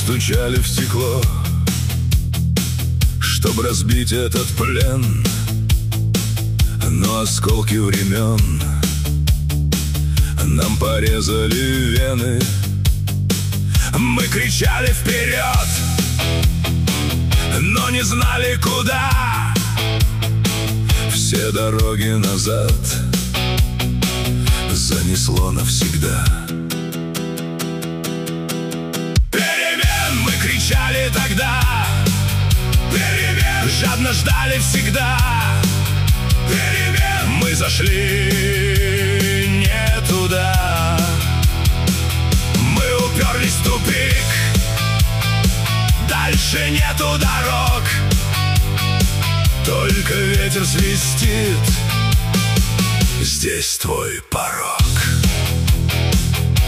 стучали в стекло, чтоб разбить этот плен. Но осколки времен нам порезали вены. Мы кричали вперед, но не знали куда. Все дороги назад занесло навсегда. Перемен мы кричали тогда, перемен жадно ждали всегда. Перемен мы зашли не туда. Мы уперлись в тупик, дальше нету дорог. Только ветер свистит, здесь твой порог.